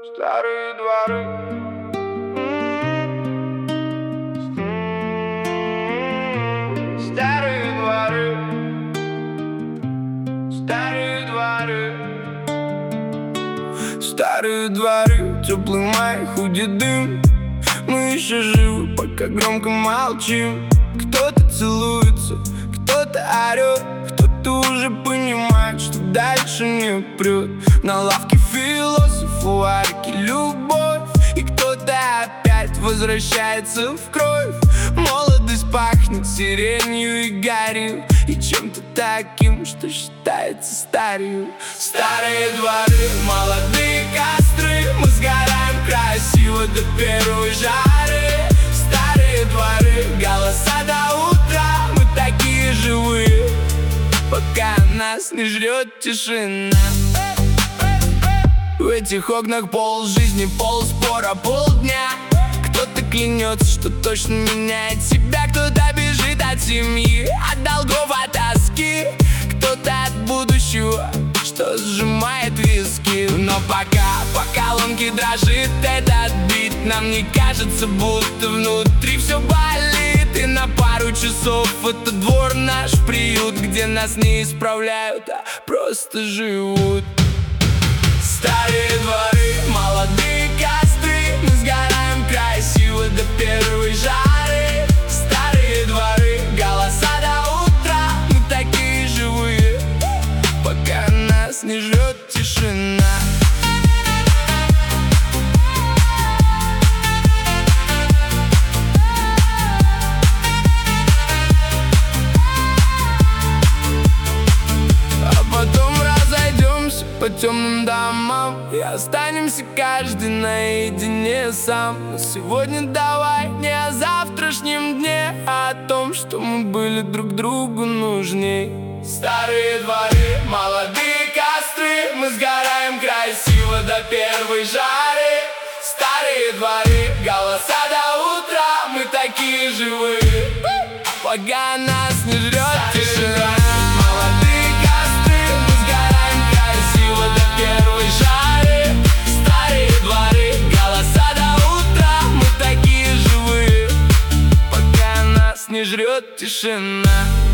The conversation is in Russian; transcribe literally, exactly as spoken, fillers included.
Старые дворы. Старые дворы. Старые дворы. Старые дворы, теплый май, ходит дым. Мы еще живы, пока громко молчим. Кто-то целуется, кто-то орет, кто-то уже понимает, что дальше не прет. На лавке философ, у арки любовь, и кто-то опять возвращается в кровь. Молодость пахнет сиренью и гарью, и чем-то таким, что считается старью. Старые дворы, молодые костры, мы сгораем красиво до первой жары. Старые дворы, голоса до утра, мы такие живые, пока нас не жрет тишина. В этих окнах пол жизни, пол спора, полдня. Кто-то клянется, что точно меняет себя, кто-то бежит от семьи, от долгов, от тоски, кто-то от будущего, что сжимает виски. Но пока по колонке дрожит этот бит, нам не кажется, будто внутри все болит. И на пару часов это двор наш приют, где нас не исправляют, а просто живут. Старые дворы, молодые костры, мы сгораем красиво до первой жары. Старые дворы, голоса до утра, мы такие живые, пока нас не жрет тишина. По темным домам и останемся каждый наедине сам. Но сегодня давай не о завтрашнем дне, а о том, что мы были друг другу нужней. Старые дворы, молодые костры, мы сгораем красиво до первой жары. Старые дворы, голоса до утра, мы такие живые, пока нас не жрет тишина. Не жрет тишина.